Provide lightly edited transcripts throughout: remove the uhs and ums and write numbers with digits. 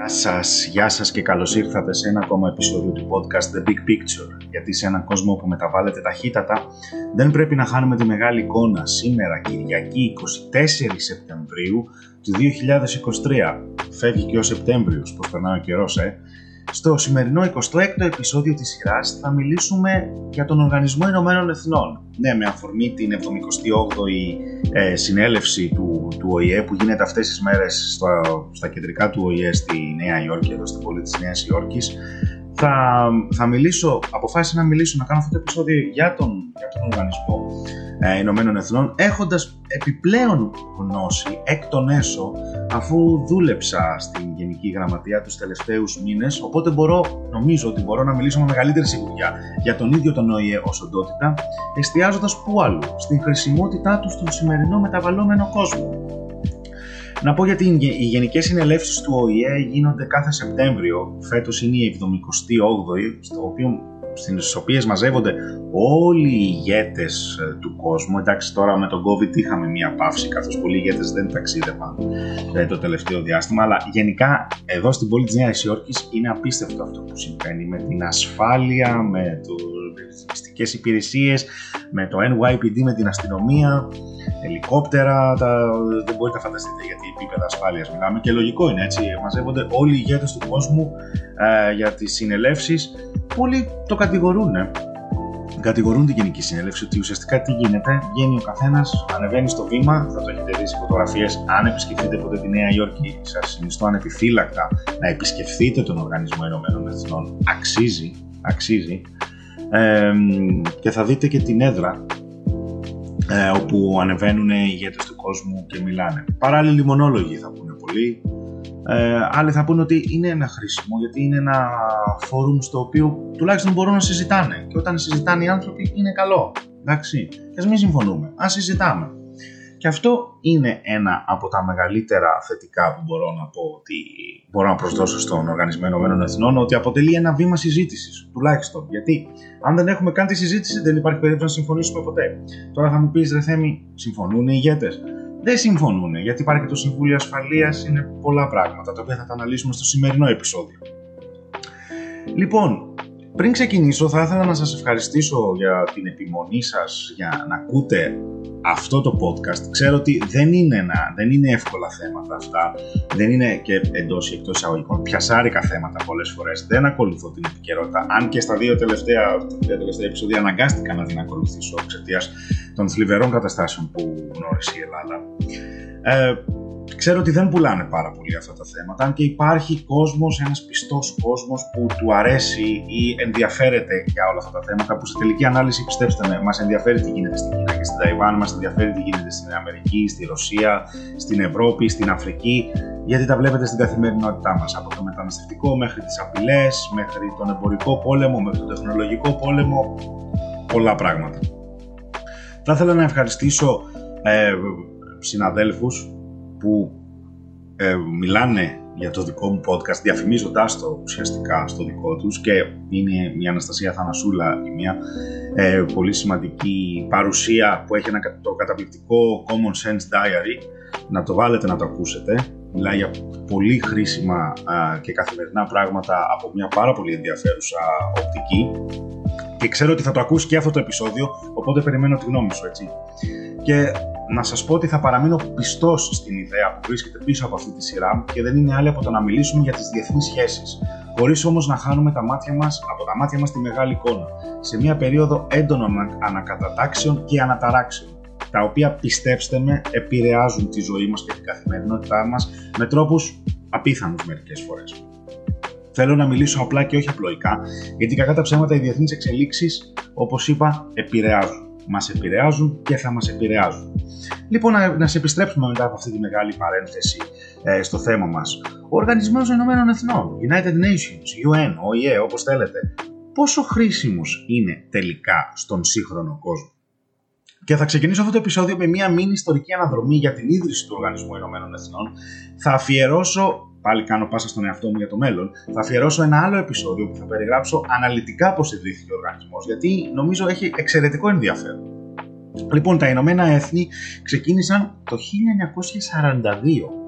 Γεια σας και καλώς ήρθατε σε ένα ακόμα επεισόδιο του podcast The Big Picture. Γιατί σε έναν κόσμο που μεταβάλλεται ταχύτατα δεν πρέπει να χάνουμε τη μεγάλη εικόνα. Σήμερα, Κυριακή 24 Σεπτεμβρίου του 2023. Φεύγει και ο Σεπτέμβριος, πως περνάει ο καιρός, Στο σημερινό 26ο επεισόδιο της σειράς θα μιλήσουμε για τον Οργανισμό Ηνωμένων Εθνών. Ναι, με αφορμή την 78η συνέλευση του ΟΗΕ που γίνεται αυτές τις μέρες στα κεντρικά του ΟΗΕ στη Νέα Υόρκη, εδώ στην πόλη της Νέας Υόρκης. Αποφάσισα να μιλήσω, να κάνω αυτό το επεισόδιο για τον Οργανισμό Ηνωμένων Εθνών, έχοντας επιπλέον γνώση εκ των έσω, αφού δούλεψα στην Γενική Γραμματεία τους τελευταίους μήνες, οπότε νομίζω ότι μπορώ να μιλήσω με μεγαλύτερη σιγουριά για τον ίδιο τον ΟΗΕ ως οντότητα, εστιάζοντας πού αλλού, στην χρησιμότητά του στον σημερινό μεταβαλλόμενο κόσμο. Να πω γιατί οι γενικές συνελεύσεις του ΟΗΕ γίνονται κάθε Σεπτέμβριο. Φέτος είναι η 78η, στις οποίες μαζεύονται όλοι οι ηγέτες του κόσμου. Εντάξει, τώρα με τον COVID είχαμε μία παύση, καθώς πολλοί ηγέτες δεν ταξίδευαν το τελευταίο διάστημα, αλλά γενικά εδώ στην πόλη της Νέας Υόρκης είναι απίστευτο αυτό που συμβαίνει με την ασφάλεια, με τις μυστικές υπηρεσίες, με το NYPD, με την αστυνομία, ελικόπτερα, δεν μπορείτε να φανταστείτε γιατί επίπεδα ασφάλειας μιλάμε, και λογικό είναι, έτσι, μαζεύονται όλοι οι ηγέτες του κόσμου για τις συνελεύσεις. Πολλοί το κατηγορούν την Γενική Συνέλευση ότι ουσιαστικά τι γίνεται, βγαίνει ο καθένας, ανεβαίνει στο βήμα, θα το έχετε δει στις φωτογραφίες. Αν επισκεφτείτε ποτέ τη Νέα Υόρκη, σας συνιστώ ανεπιφύλακτα να επισκεφθείτε τον Οργανισμό Ηνωμένων Εθνών, αξίζει, και θα δείτε και την έδρα όπου ανεβαίνουν οι ηγέτες του κόσμου και μιλάνε. Παράλληλοι μονόλογοι θα πούνε πολλοί, άλλοι θα πούνε ότι είναι ένα χρήσιμο, γιατί είναι ένα φόρουμ στο οποίο τουλάχιστον μπορούν να συζητάνε, και όταν συζητάνε οι άνθρωποι είναι καλό, εντάξει, και ας μην συμφωνούμε, ας συζητάμε. Και αυτό είναι ένα από τα μεγαλύτερα θετικά που μπορώ να προσδώσω στον Οργανισμό Ηνωμένων Εθνών, ότι αποτελεί ένα βήμα συζήτησης, τουλάχιστον. Γιατί αν δεν έχουμε καν τη συζήτηση, δεν υπάρχει περίπτωση να συμφωνήσουμε ποτέ. Τώρα θα μου πεις, ρε Θέμη, συμφωνούν οι ηγέτες? Δεν συμφωνούν, γιατί υπάρχει και το Συμβούλιο Ασφαλείας, είναι πολλά πράγματα, τα οποία θα τα αναλύσουμε στο σημερινό επεισόδιο. Λοιπόν, πριν ξεκινήσω, θα ήθελα να σας ευχαριστήσω για την επιμονή σας για να ακούτε αυτό το podcast. Ξέρω ότι δεν είναι εύκολα θέματα αυτά, δεν είναι και εντός ή εκτός εισαγωγικών πιασάρικα θέματα πολλές φορές. Δεν ακολουθώ την επικαιρότητα, αν και στα δύο τελευταία επεισόδια αναγκάστηκα να την ακολουθήσω εξαιτίας των θλιβερών καταστάσεων που γνώρισε η Ελλάδα. Ξέρω ότι δεν πουλάνε πάρα πολύ αυτά τα θέματα, αν και υπάρχει κόσμος, ένας πιστός κόσμος που του αρέσει ή ενδιαφέρεται για όλα αυτά τα θέματα, που σε τελική ανάλυση, πιστέψτε με, μας ενδιαφέρει τι γίνεται στην Κίνα και στην Ταϊβάν, μας ενδιαφέρει τι γίνεται στην Αμερική, στη Ρωσία, στην Ευρώπη, στην Αφρική, γιατί τα βλέπετε στην καθημερινότητά μας, από το μεταναστευτικό μέχρι τις απειλές, μέχρι τον εμπορικό πόλεμο, μέχρι τον τεχνολογικό πόλεμο, πολλά πράγματα. Θα ήθελα να ευχαριστήσω συναδέλφους που μιλάνε για το δικό μου podcast, διαφημίζοντάς το ουσιαστικά στο δικό τους, και είναι η Αναστασία Θανασούλα, μια πολύ σημαντική παρουσία που έχει το καταπληκτικό Common Sense Diary. Να το βάλετε να το ακούσετε. Μιλάει για πολύ χρήσιμα και καθημερινά πράγματα από μια πάρα πολύ ενδιαφέρουσα οπτική, και ξέρω ότι θα το ακούσει και αυτό το επεισόδιο, οπότε περιμένω τη γνώμη σου, έτσι. Και να σας πω ότι θα παραμείνω πιστός στην ιδέα που βρίσκεται πίσω από αυτή τη σειρά, και δεν είναι άλλη από το να μιλήσουμε για τις διεθνείς σχέσεις, χωρίς όμως να χάνουμε από τα μάτια μας τη μεγάλη εικόνα, σε μια περίοδο έντονων ανακατατάξεων και αναταράξεων, τα οποία, πιστέψτε με, επηρεάζουν τη ζωή μας και την καθημερινότητά μας με τρόπους απίθανους μερικές φορές. Θέλω να μιλήσω απλά και όχι απλοϊκά, γιατί κακά τα ψέματα οι διεθνείς εξελίξεις, όπως είπα, επηρεάζουν. Μας επηρεάζουν και θα μας επηρεάζουν. Λοιπόν, να σε επιστρέψουμε μετά από αυτή τη μεγάλη παρένθεση στο θέμα μας. Ο Οργανισμός Ηνωμένων Εθνών, United Nations, UN, ΟΗΕ, όπως θέλετε, πόσο χρήσιμος είναι τελικά στον σύγχρονο κόσμο? Και θα ξεκινήσω αυτό το επεισόδιο με μια μίνι ιστορική αναδρομή για την ίδρυση του Οργανισμού Ηνωμένων Εθνών. Θα αφιερώσω, πάλι κάνω πάσα στον εαυτό μου για το μέλλον, θα αφιερώσω ένα άλλο επεισόδιο που θα περιγράψω αναλυτικά πώς ιδρύθηκε ο οργανισμός, γιατί νομίζω έχει εξαιρετικό ενδιαφέρον. Λοιπόν, τα Ηνωμένα Έθνη ξεκίνησαν το 1942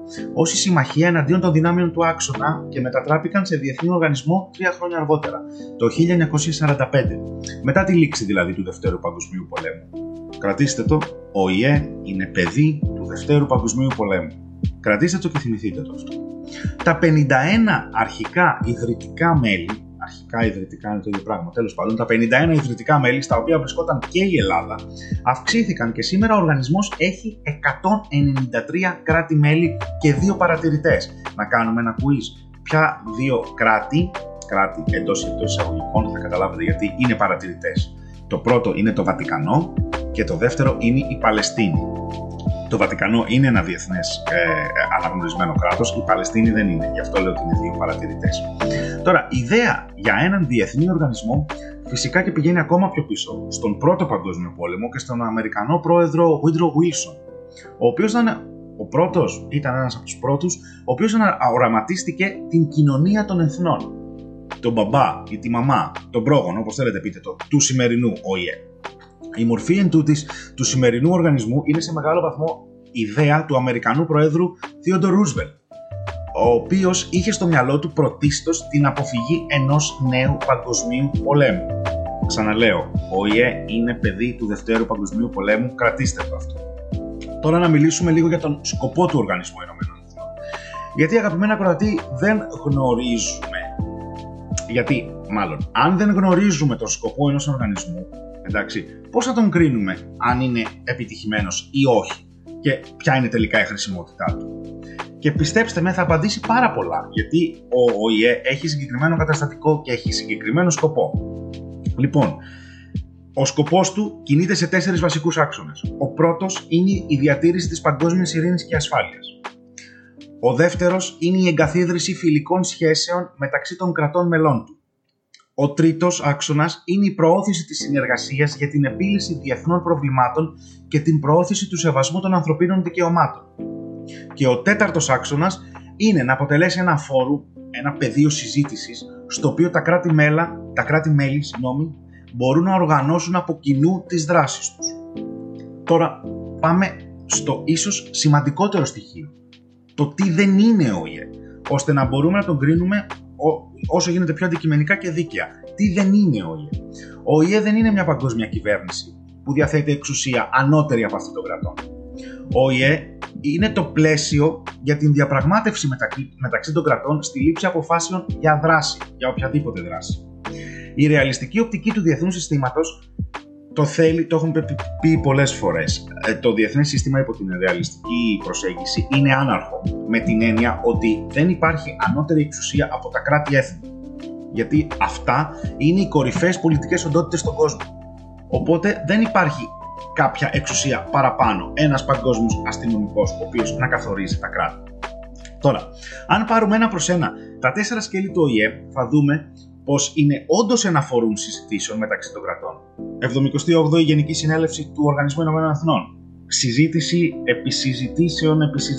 ως η Συμμαχία εναντίον των δυνάμεων του άξονα και μετατράπηκαν σε διεθνή οργανισμό 3 χρόνια αργότερα, το 1945, μετά τη λήξη δηλαδή του Δευτέρου Παγκοσμίου Πολέμου. Κρατήστε το, ο ΙΕ είναι παιδί του Δευτέρου Παγκοσμίου Πολέμου. Κρατήστε το και θυμηθείτε το αυτό. Τα 51 αρχικά ιδρυτικά μέλη, αρχικά ιδρυτικά είναι το ίδιο πράγμα, τέλος πάντων, τα 51 ιδρυτικά μέλη, στα οποία βρισκόταν και η Ελλάδα, αυξήθηκαν και σήμερα ο οργανισμός έχει 193 κράτη-μέλη και 2 παρατηρητές. Να κάνουμε ένα quiz. Ποια 2 κράτη εντός εισαγωγικών, θα καταλάβετε γιατί, είναι παρατηρητές? Το πρώτο είναι το Βατικανό και το δεύτερο είναι η Παλαιστίνη. Το Βατικανό είναι ένα διεθνές αναγνωρισμένο κράτος, η Παλαιστίνη δεν είναι, γι' αυτό λέω ότι είναι 2 παρατηρητές. Τώρα, η ιδέα για έναν διεθνή οργανισμό φυσικά και πηγαίνει ακόμα πιο πίσω, στον Πρώτο Παγκόσμιο Πόλεμο και στον Αμερικανό πρόεδρο Woodrow Wilson, ο οποίος ήταν ένας από τους πρώτους, ο οποίος οραματίστηκε την κοινωνία των εθνών. Τον μπαμπά ή τη μαμά, τον πρόγονο, όπως θέλετε πείτε το, του σημερινού ΟΗΕ. Η μορφή εντούτοις του σημερινού οργανισμού είναι σε μεγάλο βαθμό ιδέα του Αμερικανού Προέδρου Theodore Roosevelt, ο οποίος είχε στο μυαλό του πρωτίστως την αποφυγή ενός νέου παγκοσμίου πολέμου. Ξαναλέω, ο ΙΕ είναι παιδί του Δευτέρου Παγκοσμίου Πολέμου, κρατήστε το αυτό. Τώρα να μιλήσουμε λίγο για τον σκοπό του Οργανισμού Ηνωμένων Εθνών. Γιατί, αγαπημένα ακροατή, αν δεν γνωρίζουμε τον σκοπό ενός οργανισμού, εντάξει, πώς θα τον κρίνουμε αν είναι επιτυχημένος ή όχι και ποια είναι τελικά η χρησιμότητά του? Και πιστέψτε με, θα απαντήσει πάρα πολλά, γιατί ο ΟΗΕ έχει συγκεκριμένο καταστατικό και έχει συγκεκριμένο σκοπό. Λοιπόν, ο σκοπός του κινείται σε 4 βασικούς άξονες. Ο πρώτος είναι η διατήρηση της παγκόσμιας ειρήνης και ασφάλειας. Ο δεύτερος είναι η εγκαθίδρυση φιλικών σχέσεων μεταξύ των κρατών μελών του. Ο τρίτος άξονας είναι η προώθηση της συνεργασίας για την επίλυση διεθνών προβλημάτων και την προώθηση του σεβασμού των ανθρωπίνων δικαιωμάτων. Και ο τέταρτος άξονας είναι να αποτελέσει ένα φόρουμ, ένα πεδίο συζήτησης, στο οποίο τα κράτη-μέλη μπορούν να οργανώσουν από κοινού τις δράσεις τους. Τώρα πάμε στο ίσως σημαντικότερο στοιχείο. Το τι δεν είναι ο ΙΕ, ώστε να μπορούμε να τον κρίνουμε όσο γίνεται πιο αντικειμενικά και δίκαια. Τι δεν είναι ο ΙΕ? Ο ΙΕ δεν είναι μια παγκόσμια κυβέρνηση που διαθέτει εξουσία ανώτερη από αυτή των κρατών. Ο ΙΕ είναι το πλαίσιο για την διαπραγμάτευση μεταξύ των κρατών στη λήψη αποφάσεων για δράση, για οποιαδήποτε δράση. Η ρεαλιστική οπτική του διεθνούς συστήματος το έχουμε πει πολλές φορές. Το διεθνές σύστημα υπό την ρεαλιστική προσέγγιση είναι άναρχο, με την έννοια ότι δεν υπάρχει ανώτερη εξουσία από τα κράτη-έθνη. Γιατί αυτά είναι οι κορυφαίες πολιτικές οντότητες στον κόσμο. Οπότε δεν υπάρχει κάποια εξουσία παραπάνω, ένας παγκόσμιος αστυνομικός ο οποίος να καθορίζει τα κράτη. Τώρα, αν πάρουμε ένα προς ένα τα 4 σκέλη του ΟΗΕ, θα δούμε πως είναι όντως ένα φόρουμ συζητήσεων μεταξύ των κρατών. 78η Γενική Συνέλευση του Οργανισμού Ηνωμένων Εθνών. Συζήτηση επισυζητήσεων.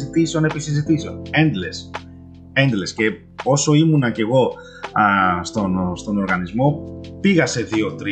Endless. Και όσο ήμουνα κι εγώ στον οργανισμό, πήγα σε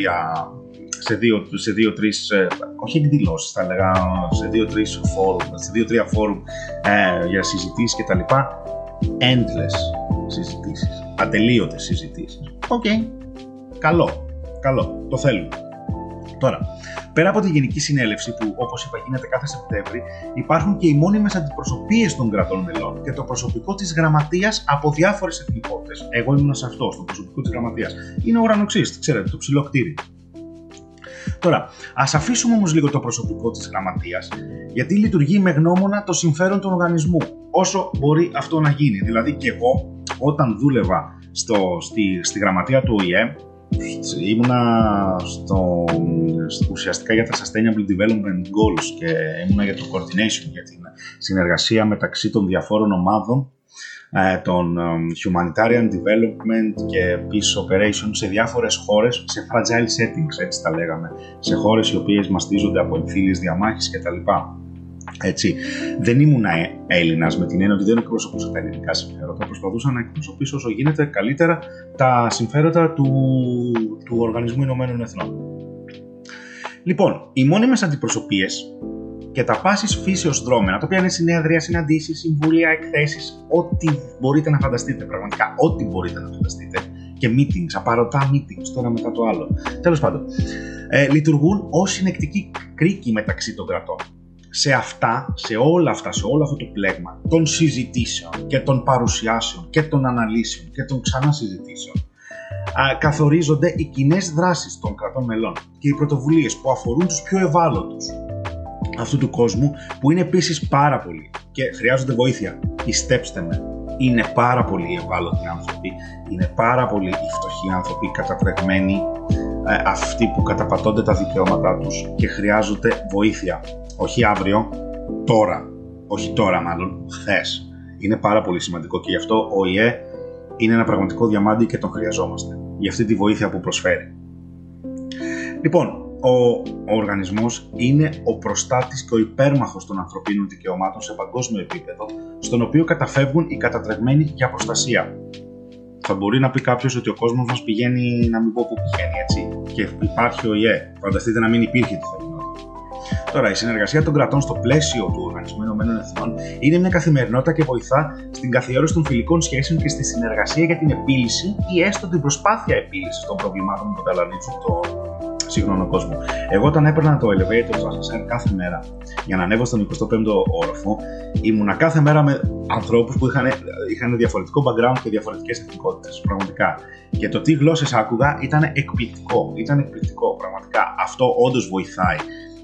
2-3, όχι εκδηλώσεις, θα έλεγα, σε 2-3 φόρουμ για συζητήσεις κτλ. Endless συζητήσεις, ατελείωτες συζητήσεις. Οκ, καλό, το θέλουμε. Τώρα, πέρα από τη Γενική Συνέλευση που, όπως είπα, γίνεται κάθε Σεπτέμβρη, υπάρχουν και οι μόνιμες αντιπροσωπείες των κρατών μελών και το προσωπικό της γραμματείας από διάφορες εθνικότητες. Εγώ ήμουν σε αυτό, στο προσωπικό της γραμματείας. Είναι ουρανοξύστη, ξέρετε, το ψηλό κτίρι. Τώρα, ας αφήσουμε όμως λίγο το προσωπικό της γραμματείας, γιατί λειτουργεί με γνώμονα το συμφέρον του οργανισμού, όσο μπορεί αυτό να γίνει. Δηλαδή και εγώ, όταν δούλευα στη γραμματεία του ΟΗΕ, ήμουνα ουσιαστικά για τα Sustainable Development Goals και ήμουνα για το coordination, για την συνεργασία μεταξύ των διαφόρων ομάδων των Humanitarian Development και Peace Operations σε διάφορες χώρες, σε fragile settings, έτσι τα λέγαμε, σε χώρες οι οποίες μαστίζονται από εμφύλιες διαμάχες κτλ. Έτσι, δεν ήμουν Έλληνας με την έννοια ότι δεν εκπροσωπούσα τα ελληνικά συμφέροντα. Προσπαθούσα να εκπροσωπήσω όσο γίνεται καλύτερα τα συμφέροντα του Οργανισμού Ηνωμένων Εθνών. Λοιπόν, οι μόνιμες αντιπροσωπείες και τα πάσης φύσεως δρόμενα, τα οποία είναι συνέδρια, συναντήσεις, συμβούλια, εκθέσεις, ό,τι μπορείτε να φανταστείτε, πραγματικά ό,τι μπορείτε να φανταστείτε, και meetings, απαρωτά meetings, το ένα μετά το άλλο. Τέλος πάντων, λειτουργούν ως συνεκτική κρίκη μεταξύ των κρατών. Σε όλο αυτό το πλέγμα των συζητήσεων και των παρουσιάσεων και των αναλύσεων και των ξανά συζητήσεων, καθορίζονται οι κοινές δράσεις των κρατών μελών και οι πρωτοβουλίες που αφορούν τους πιο ευάλωτους αυτού του κόσμου, που είναι επίσης πάρα πολλοί και χρειάζονται βοήθεια. Πιστέψτε με, είναι πάρα πολλοί ευάλωτοι άνθρωποι, είναι πάρα πολλοί οι φτωχοί άνθρωποι, κατατρεγμένοι, αυτοί που καταπατώνται τα δικαιώματά τους και χρειάζονται βοήθεια. Όχι αύριο, τώρα. Όχι τώρα μάλλον, χθες. Είναι πάρα πολύ σημαντικό και γι' αυτό ο ΙΕ είναι ένα πραγματικό διαμάντι και τον χρειαζόμαστε για αυτή τη βοήθεια που προσφέρει. Λοιπόν, ο οργανισμός είναι ο προστάτης και ο υπέρμαχος των ανθρωπίνων δικαιωμάτων σε παγκόσμιο επίπεδο, στον οποίο καταφεύγουν οι κατατρεγμένοι για προστασία. Θα μπορεί να πει κάποιος ότι ο κόσμος μας πηγαίνει, να μην πω που πηγαίνει, έτσι, και υπάρχει ο ΙΕ. Φανταστείτε να μην υπήρχε τη θερινότητα. Τώρα, η συνεργασία των κρατών στο πλαίσιο του Οργανισμού Ηνωμένων Εθνών είναι μια καθημερινότητα και βοηθά στην καθιέρωση των φιλικών σχέσεων και στη συνεργασία για την επίλυση ή έστω την προσπάθεια επίλυσης των προβλημάτων που ταλανίζουν τον σύγχρονο κόσμο. Εγώ, όταν έπαιρνα το elevator στο ascenseur κάθε μέρα για να ανέβω στον 25ο όροφο, ήμουνα κάθε μέρα με ανθρώπους που είχαν διαφορετικό background και διαφορετικές εθνικότητες. Πραγματικά. Και το τι γλώσσες άκουγα ήταν εκπληκτικό. Πραγματικά. Αυτό όντως βοηθάει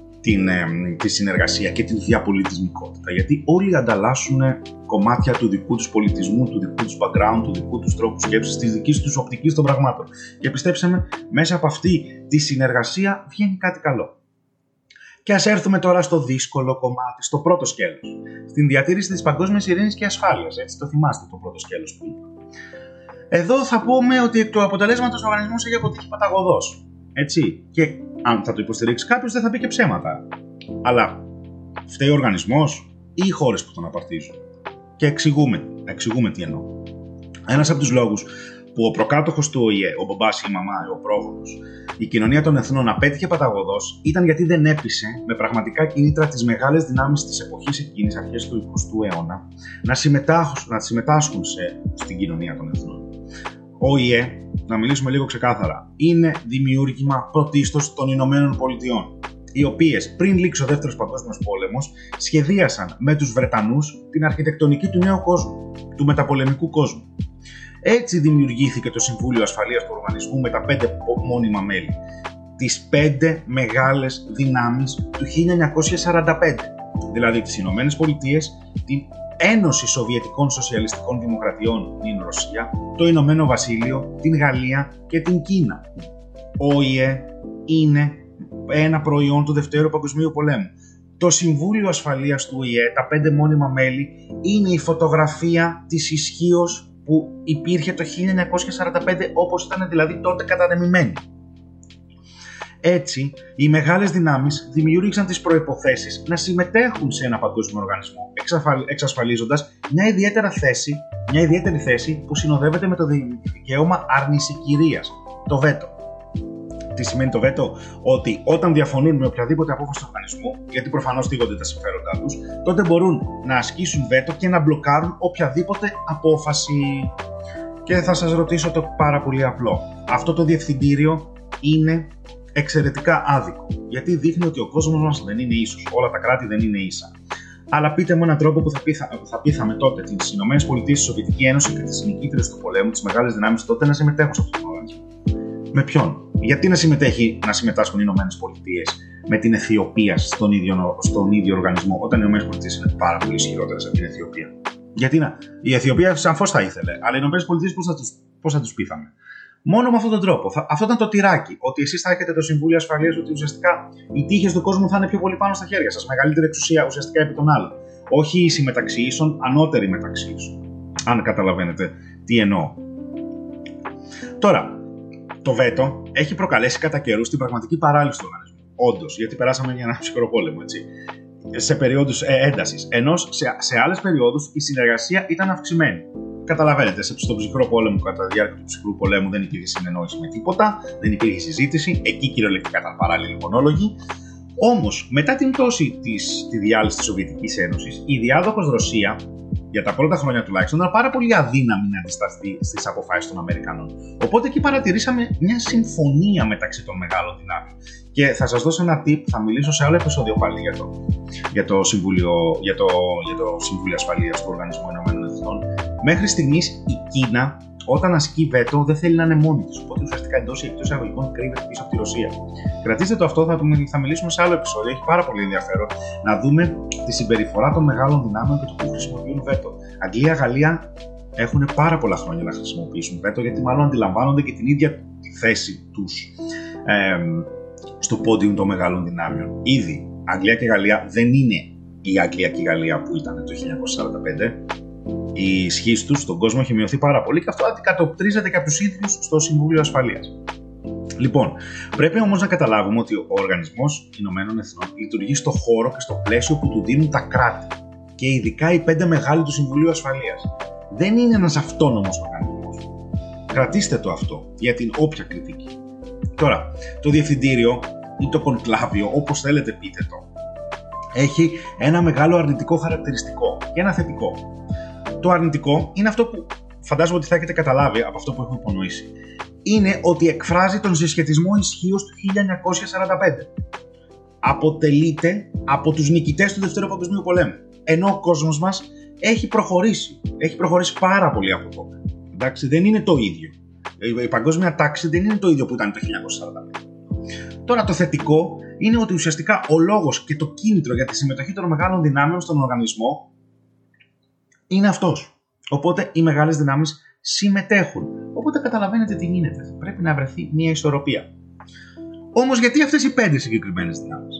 τη συνεργασία και την διαπολιτισμικότητα, γιατί όλοι ανταλλάσσουν κομμάτια του δικού τους πολιτισμού, του δικού τους background, του δικού τους τρόπου σκέψης, της δικής τους οπτικής των πραγμάτων. Και πιστέψτε με, μέσα από αυτή τη συνεργασία βγαίνει κάτι καλό. Και ας έρθουμε τώρα στο δύσκολο κομμάτι, στο πρώτο σκέλος, στην διατήρηση της παγκόσμιας ειρήνης και ασφάλειας. Έτσι το θυμάστε το πρώτο σκέλος που είπα. Εδώ θα πούμε ότι εκ του αποτελέσματος ο οργανισμός έχει αποτύχει παταγωδώς. Έτσι. Και αν θα το υποστηρίξει κάποιος, δεν θα πει και ψέματα. Αλλά φταίει ο οργανισμός ή οι χώρες που τον απαρτίζουν? Και εξηγούμε τι εννοώ. Ένας από τους λόγους που ο προκάτοχος του ΟΗΕ, ο μπαμπάς ή η μαμά, ο πρόγονος, η κοινωνία των εθνών απέτυχε παταγωδώς, ήταν γιατί δεν έπεισε με πραγματικά κίνητρα τις μεγάλες δυνάμεις της εποχής εκείνης, αρχές του 20ου αιώνα, να συμμετάσχουν στην κοινωνία των εθνών. Ο ΟΗΕ, να μιλήσουμε λίγο ξεκάθαρα, είναι δημιούργημα πρωτίστως των Ηνωμένων Πολιτειών, οι οποίες πριν λήξει ο Δεύτερος Παγκόσμιος Πόλεμος σχεδίασαν με τους Βρετανούς την αρχιτεκτονική του νέου κόσμου, του μεταπολεμικού κόσμου. Έτσι δημιουργήθηκε το Συμβούλιο Ασφαλείας του Οργανισμού με τα 5 μόνιμα μέλη, τις 5 μεγάλες δυνάμεις του 1945, δηλαδή τις Ηνωμένες Πολιτείες, την Ένωση Σοβιετικών Σοσιαλιστικών Δημοκρατιών, την Ρωσία, το Ηνωμένο Βασίλειο, την Γαλλία και την Κίνα. Ο ΟΗΕ είναι ένα προϊόν του Δευτέρου Παγκοσμίου Πολέμου. Το Συμβούλιο Ασφαλείας του ΟΗΕ, τα 5 μόνιμα μέλη, είναι η φωτογραφία της ισχύος που υπήρχε το 1945, όπως ήταν δηλαδή τότε κατανεμημένη. Έτσι, οι μεγάλες δυνάμεις δημιούργησαν τις προϋποθέσεις να συμμετέχουν σε ένα παγκόσμιο οργανισμό, εξασφαλίζοντας μια ιδιαίτερη θέση που συνοδεύεται με το δικαίωμα αρνησικυρίας, το βέτο. Τι σημαίνει το βέτο? Ότι όταν διαφωνούν με οποιαδήποτε απόφαση του οργανισμού, γιατί προφανώς θίγονται τα συμφέροντά τους, τότε μπορούν να ασκήσουν βέτο και να μπλοκάρουν οποιαδήποτε απόφαση. Και θα σας ρωτήσω το πάρα πολύ απλό. Αυτό το διευθυντήριο είναι εξαιρετικά άδικο, γιατί δείχνει ότι ο κόσμος μας δεν είναι ίσος, όλα τα κράτη δεν είναι ίσα. Αλλά πείτε μου έναν τρόπο που θα πείθαμε τότε τις ΗΠΑ, τη Σοβιετική Ένωση και τις νικήτρες του πολέμου, τις μεγάλες δυνάμεις τότε, να συμμετέχουν σε αυτόν τον οργανισμό. Με ποιον? Γιατί να συμμετάσχουν οι ΗΠΑ με την Αιθιοπία στον ίδιο οργανισμό, όταν οι ΗΠΑ είναι πάρα πολύ ισχυρότερες από την Αιθιοπία? Γιατί η Αιθιοπία σαφώς θα ήθελε, αλλά οι ΗΠΑ πώς θα τους πείθαμε? Μόνο με αυτόν τον τρόπο. Αυτό ήταν το τυράκι. Ότι εσείς θα έχετε το Συμβούλιο Ασφαλείας, ότι ουσιαστικά οι τύχες του κόσμου θα είναι πιο πολύ πάνω στα χέρια σας. Μεγαλύτερη εξουσία ουσιαστικά επί των άλλων. Όχι ίση μεταξύ ίσων, ανώτερη μεταξύ ίσων. Αν καταλαβαίνετε τι εννοώ. Τώρα, το βέτο έχει προκαλέσει κατά καιρούς την πραγματική παράλυση του οργανισμού. Όντως, γιατί περάσαμε για ένα ψυχρό πόλεμο, έτσι. Σε περιόδους έντασης. Ενώ σε άλλες περιόδους η συνεργασία ήταν αυξημένη. Καταλαβαίνετε, στον ψυχρό πόλεμο, κατά τη διάρκεια του ψυχρού πολέμου, δεν υπήρχε συνεννόηση με τίποτα, δεν υπήρχε συζήτηση. Εκεί κυριολεκτικά ήταν παράλληλοι μονόλογοι. Όμως, μετά την πτώση τη διάλυσης της Σοβιετικής Ένωσης, η διάδοχος Ρωσία, για τα πρώτα χρόνια τουλάχιστον, ήταν πάρα πολύ αδύναμη να αντισταθεί στις αποφάσεις των Αμερικανών. Οπότε εκεί παρατηρήσαμε μια συμφωνία μεταξύ των μεγάλων δυνάμεων. Και θα σας δώσω ένα tip, θα μιλήσω σε άλλο επεισόδιο πάλι για το Συμβούλιο Ασφαλείας του Οργανισμού Ηνωμένων Εθνών. Μέχρι στιγμής η Κίνα, όταν ασκεί βέτο, δεν θέλει να είναι μόνη της. Οπότε ουσιαστικά εντός ή εκτός εισαγωγικών κρύβεται πίσω από τη Ρωσία. Κρατήστε το αυτό, θα μιλήσουμε σε άλλο επεισόδιο. Έχει πάρα πολύ ενδιαφέρον να δούμε τη συμπεριφορά των μεγάλων δυνάμεων και το που χρησιμοποιούν βέτο. Αγγλία, Γαλλία έχουν πάρα πολλά χρόνια να χρησιμοποιήσουν βέτο, γιατί μάλλον αντιλαμβάνονται και την ίδια τη θέση τους στο πόντιουμ των μεγάλων δυνάμεων. Ήδη Αγγλία και Γαλλία δεν είναι η Αγγλία και η Γαλλία που ήταν το 1945. Η ισχύ τους στον κόσμο έχει μειωθεί πάρα πολύ και αυτό αντικατοπτρίζεται και από τους ίδιους στο Συμβούλιο Ασφαλείας. Λοιπόν, πρέπει όμως να καταλάβουμε ότι ο Οργανισμός Ηνωμένων Εθνών λειτουργεί στο χώρο και στο πλαίσιο που του δίνουν τα κράτη και ειδικά οι 5 μεγάλοι του Συμβουλίου Ασφαλείας. Δεν είναι ένας αυτόνομος οργανισμός. Κρατήστε το αυτό για την όποια κριτική. Τώρα, το διευθυντήριο ή το κονκλάβιο, όπως θέλετε πείτε το, έχει ένα μεγάλο αρνητικό χαρακτηριστικό και ένα θετικό. Το αρνητικό είναι αυτό που φαντάζομαι ότι θα έχετε καταλάβει από αυτό που έχω υπονοήσει. Είναι ότι εκφράζει τον συσχετισμό ισχύως του 1945. Αποτελείται από τους νικητές του Δευτέρου Παγκοσμίου Πολέμου. Ενώ ο κόσμος μας έχει προχωρήσει. Έχει προχωρήσει πάρα πολύ από τότε. Εντάξει, δεν είναι το ίδιο. Η παγκόσμια τάξη δεν είναι το ίδιο που ήταν το 1945. Τώρα το θετικό είναι ότι ουσιαστικά ο λόγος και το κίνητρο για τη συμμετοχή των μεγάλων δυνάμεων στον οργανισμό είναι αυτός. Οπότε οι μεγάλες δυνάμεις συμμετέχουν. Οπότε καταλαβαίνετε τι γίνεται. Πρέπει να βρεθεί μια ισορροπία. Όμως γιατί αυτές οι 5 συγκεκριμένες δυνάμεις?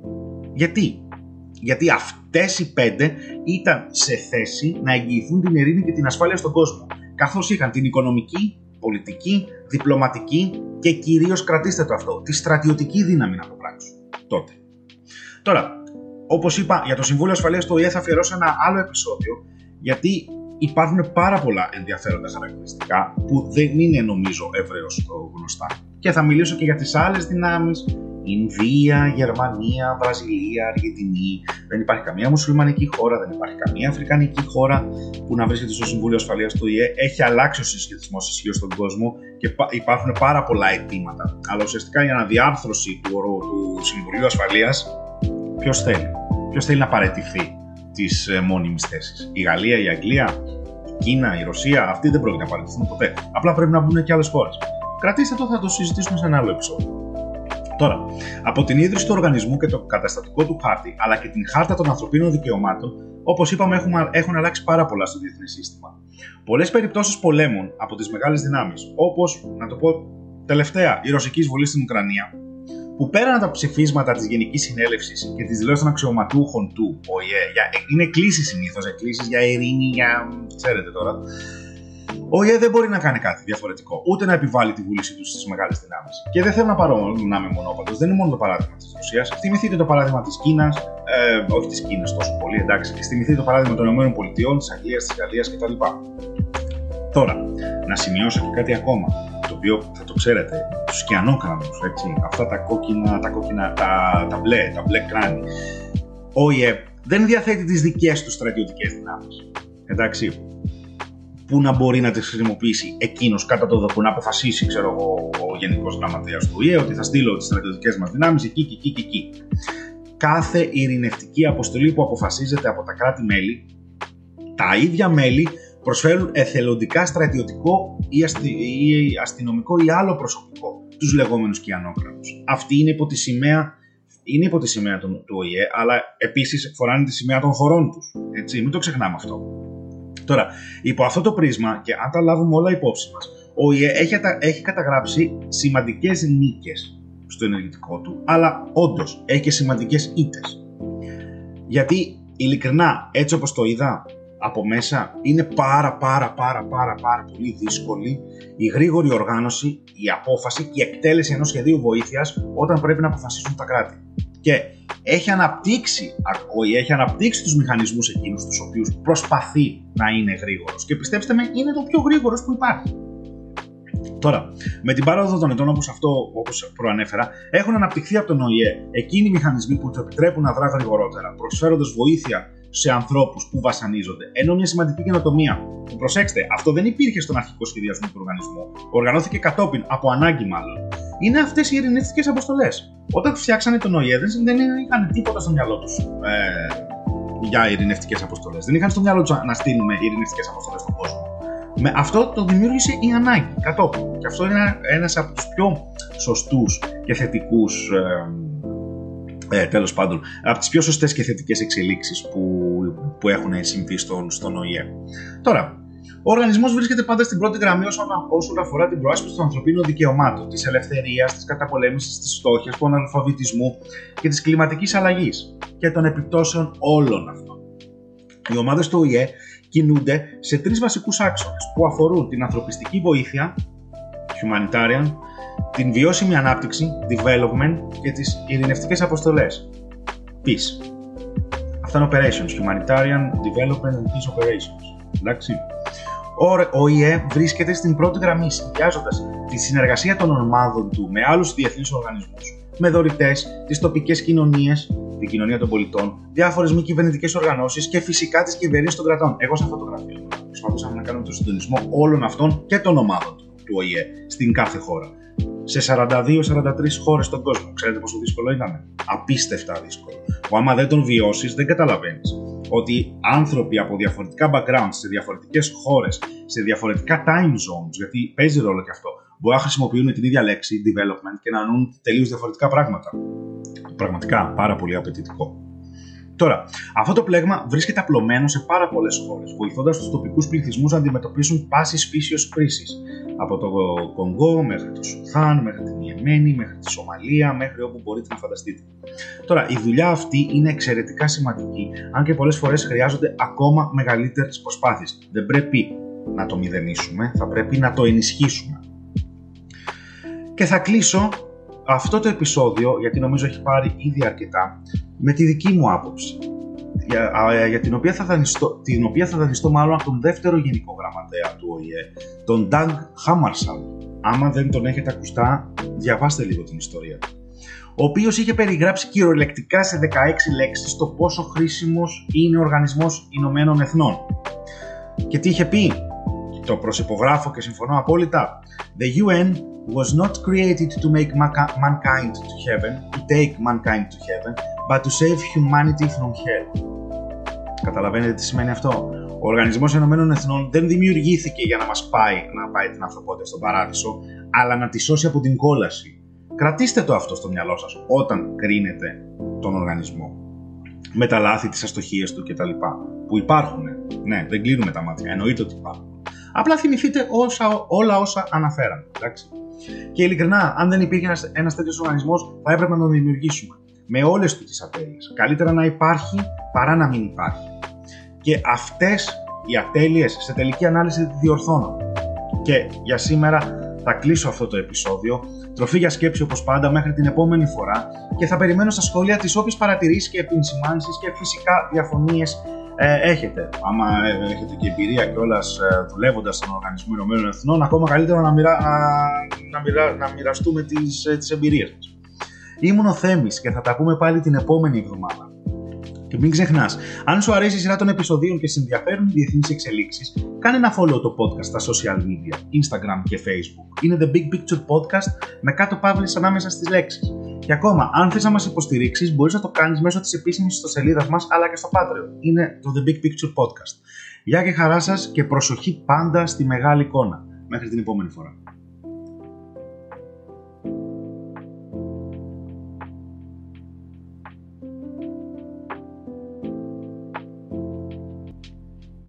Γιατί αυτές οι 5 ήταν σε θέση να εγγυηθούν την ειρήνη και την ασφάλεια στον κόσμο, καθώς είχαν την οικονομική, πολιτική, διπλωματική και κυρίως, κρατήστε το αυτό, τη στρατιωτική δύναμη να το πράξουν τότε. Τώρα, όπως είπα, για το Συμβούλιο Ασφαλείας του ΟΗΕ θα αφιερώσω ένα άλλο επεισόδιο, γιατί υπάρχουν πάρα πολλά ενδιαφέροντα χαρακτηριστικά που δεν είναι νομίζω ευρέως γνωστά. Και θα μιλήσω και για τις άλλες δυνάμεις. Ινδία, Γερμανία, Βραζιλία, Αργεντινή. Δεν υπάρχει καμία μουσουλμανική χώρα, δεν υπάρχει καμία αφρικανική χώρα που να βρίσκεται στο Συμβούλιο Ασφαλείας του ΟΗΕ. Έχει αλλάξει ο συσχετισμός ισχύως στον κόσμο και υπάρχουν πάρα πολλά αιτήματα. Αλλά ουσιαστικά η αναδιάρθρωση του Συμβουλίου Ασφαλείας, ποιος θέλει να παραιτηθεί της μόνιμης θέσης? Η Γαλλία, η Αγγλία, η Κίνα, η Ρωσία, αυτοί δεν πρόκειται να παραιτηθούν ποτέ. Απλά πρέπει να μπουν και άλλες χώρες. Κρατήστε το, θα το συζητήσουμε σε ένα άλλο επεισόδιο. Τώρα, από την ίδρυση του οργανισμού και το καταστατικό του χάρτη, αλλά και την χάρτα των ανθρωπίνων δικαιωμάτων, όπως είπαμε, έχουν αλλάξει πάρα πολλά στο διεθνές σύστημα. Πολλές περιπτώσεις πολέμων από τις μεγάλες δυνάμεις, όπως, να το πω τελευταία, η ρωσική εισβολή στην Ουκρανία, που πέραν από τα ψηφίσματα της Γενικής Συνέλευσης και τις δηλώσεις των αξιωματούχων του ΟΗΕ, είναι κλήσεις συνήθως, κλήσεις για ειρήνη, ξέρετε τώρα. Ο ΟΗΕ δεν μπορεί να κάνει κάτι διαφορετικό, ούτε να επιβάλλει τη βούλησή του στις μεγάλες δυνάμεις. Και δεν θέλω να είμαι μονόπατος, δεν είναι μόνο το παράδειγμα της Ρωσίας. Θυμηθείτε το παράδειγμα της Κίνας, όχι της Κίνας τόσο πολύ, εντάξει. Θυμηθείτε το παράδειγμα των ΗΠΑ, της Αγγλίας, της Γαλλίας κτλ. Τώρα, να σημειώσω και κάτι ακόμα, το οποίο θα το ξέρετε, τους κιανόκρανους, έτσι, αυτά τα μπλε κράνη. Ο ΟΗΕ δεν διαθέτει τις δικές του στρατιωτικές δυνάμεις, εντάξει, που να μπορεί να τις χρησιμοποιήσει εκείνος κατά το δοκού, να αποφασίσει, ξέρω εγώ, ο Γενικός Γραμματέας του ΟΗΕ ότι θα στείλω τις στρατιωτικές μας δυνάμεις εκεί και εκεί και εκεί. Κάθε ειρηνευτική αποστολή που αποφασίζεται από τα κράτη-μέλη, τα ίδια μέλη προσφέρουν εθελοντικά στρατιωτικό ή αστυνομικό ή άλλο προσωπικό, τους λεγόμενους κιανόκρανους. Αυτοί είναι υπό τη σημαία του ΟΗΕ, αλλά επίσης φοράνε τη σημαία των χωρών τους. Έτσι, μην το ξεχνάμε αυτό. Τώρα, υπό αυτό το πρίσμα, και αν τα λάβουμε όλα υπόψη μας, ο ΟΗΕ έχει καταγράψει σημαντικές νίκες στο ενεργητικό του, αλλά όντως έχει και σημαντικές ήττες. Γιατί, ειλικρινά, έτσι όπως το είδα από μέσα, είναι πάρα πολύ δύσκολη η γρήγορη οργάνωση, η απόφαση και η εκτέλεση ενός σχεδίου βοήθειας όταν πρέπει να αποφασίσουν τα κράτη. Και έχει αναπτύξει τους μηχανισμούς εκείνους τους οποίους προσπαθεί να είναι γρήγορος. Και πιστέψτε με, είναι το πιο γρήγορος που υπάρχει. Τώρα, με την πάροδο των ετών όπως προανέφερα, έχουν αναπτυχθεί από τον ΟΗΕ εκείνοι οι μηχανισμοί που του επιτρέπουν να δρά γρηγορότερα, προσφέροντας βοήθεια σε ανθρώπους που βασανίζονται. Ενώ μια σημαντική καινοτομία, που προσέξτε, αυτό δεν υπήρχε στον αρχικό σχεδιασμό του οργανισμού, οργανώθηκε κατόπιν, από ανάγκη μάλλον, είναι αυτές οι ειρηνευτικές αποστολές. Όταν φτιάξανε τον ΟΗΕ, δεν είχαν τίποτα στο μυαλό τους για ειρηνευτικές αποστολές. Δεν είχαν στο μυαλό τους να στείλουμε ειρηνευτικές αποστολές στον κόσμο. Με αυτό το δημιούργησε η ανάγκη κατόπιν. Και αυτό είναι ένας από τους πιο σωστούς και θετικούς, τέλος πάντων, από τις πιο σωστές και θετικές εξελίξεις που έχουν συμβεί στον ΟΗΕ. Τώρα, ο οργανισμός βρίσκεται πάντα στην πρώτη γραμμή όσον αφορά την προάσπιση των ανθρωπίνων δικαιωμάτων, της ελευθερίας, της καταπολέμησης της φτώχειας, του αναλφαβητισμού και της κλιματικής αλλαγής και των επιπτώσεων όλων αυτών. Οι ομάδες του ΟΗΕ κινούνται σε 3 βασικούς άξονες που αφορούν την ανθρωπιστική βοήθεια, humanitarian, την βιώσιμη ανάπτυξη, development και τις ειρηνευτικές αποστολές, peace. Αυτά είναι operations, humanitarian, development and peace operations. Εντάξει. Ο ΟΗΕ βρίσκεται στην πρώτη γραμμή, συνδυάζοντας τη συνεργασία των ομάδων του με άλλους διεθνείς οργανισμούς, με δωρητές, τις τοπικές κοινωνίες, την κοινωνία των πολιτών, διάφορες μη κυβερνητικές οργανώσεις και φυσικά τις κυβερνήσεις των κρατών. Εγώ σε αυτό το γραφείο προσπαθούσαμε να κάνουμε τον συντονισμό όλων αυτών και των ομάδων του ΟΗΕ στην κάθε χώρα. Σε 42-43 χώρες στον κόσμο. Ξέρετε πόσο δύσκολο ήταν? Απίστευτα δύσκολο. Που άμα δεν τον βιώσεις, δεν καταλαβαίνεις ότι άνθρωποι από διαφορετικά backgrounds, σε διαφορετικές χώρες, σε διαφορετικά time zones, γιατί παίζει ρόλο και αυτό, μπορεί να χρησιμοποιούν την ίδια λέξη, development, και να εννοούν τελείως διαφορετικά πράγματα. Πραγματικά πάρα πολύ απαιτητικό. Τώρα, αυτό το πλέγμα βρίσκεται απλωμένο σε πάρα πολλές χώρες, βοηθώντας τους τοπικούς πληθυσμούς να αντιμετωπίσουν πάσης φύσεως κρίσεις. Από το Κονγκό μέχρι το Σουδάν, μέχρι την Ιεμένη, μέχρι τη Σομαλία, μέχρι όπου μπορείτε να φανταστείτε. Τώρα, η δουλειά αυτή είναι εξαιρετικά σημαντική, αν και πολλές φορές χρειάζονται ακόμα μεγαλύτερες προσπάθειες. Δεν πρέπει να το μηδενίσουμε, θα πρέπει να το ενισχύσουμε. Και θα κλείσω αυτό το επεισόδιο, γιατί νομίζω έχει πάρει ήδη αρκετά, με τη δική μου άποψη, για την οποία θα δανειστώ μάλλον από τον δεύτερο γενικό γραμματέα του ΟΗΕ, τον Dag Hammarskjöld. Άμα δεν τον έχετε ακουστά, διαβάστε λίγο την ιστορία του. Ο οποίος είχε περιγράψει κυριολεκτικά σε 16 λέξεις το πόσο χρήσιμος είναι ο Οργανισμός Ηνωμένων Εθνών. Και τι είχε πει? Το προσυπογράφω και συμφωνώ απόλυτα. The UN was not created to make mankind to heaven, to take mankind to heaven, but to save humanity from hell. Καταλαβαίνετε τι σημαίνει αυτό? Ο Οργανισμός Ηνωμένων Εθνών δεν δημιουργήθηκε για να μας πάει την ανθρωπότητα στον παράδεισο, αλλά να τη σώσει από την κόλαση. Κρατήστε το αυτό στο μυαλό σας όταν κρίνετε τον οργανισμό. Με τα λάθη, τις αστοχίες του κτλ. Που υπάρχουν. Ναι, δεν κλείνουμε τα μάτια, εννοείται ότι υπάρχουν. Απλά θυμηθείτε όλα όσα αναφέραμε. Εντάξει. Και ειλικρινά, αν δεν υπήρχε ένας τέτοιος οργανισμός, θα έπρεπε να τον δημιουργήσουμε. Με όλες του τις ατέλειες. Καλύτερα να υπάρχει παρά να μην υπάρχει. Και αυτές οι ατέλειες σε τελική ανάλυση διορθώνονται. Και για σήμερα θα κλείσω αυτό το επεισόδιο. Τροφή για σκέψη όπως πάντα μέχρι την επόμενη φορά και θα περιμένω στα σχόλια τις όποιες παρατηρήσεις και επισημάνσεις και φυσικά διαφωνίες έχετε. Άμα έχετε και εμπειρία κιόλας δουλεύοντας στον Οργανισμό Ηνωμένων Εθνών, ακόμα καλύτερα να μοιραστούμε τις εμπειρίες μας. Ήμουν ο Θέμης και θα τα πούμε πάλι την επόμενη εβδομάδα. Και μην ξεχνάς, αν σου αρέσει η σειρά των επεισοδίων και σε ενδιαφέρουν οι διεθνείς εξελίξεις, κάνε ένα follow το podcast στα social media, Instagram και Facebook. Είναι The Big Picture Podcast με κάτω παύλες ανάμεσα στις λέξεις. Και ακόμα, αν θες να μας υποστηρίξεις, μπορείς να το κάνεις μέσω της επίσημης ιστοσελίδας μας, αλλά και στο Patreon. Είναι το The Big Picture Podcast. Γεια και χαρά σας και προσοχή πάντα στη μεγάλη εικόνα. Μέχρι την επόμενη φορά.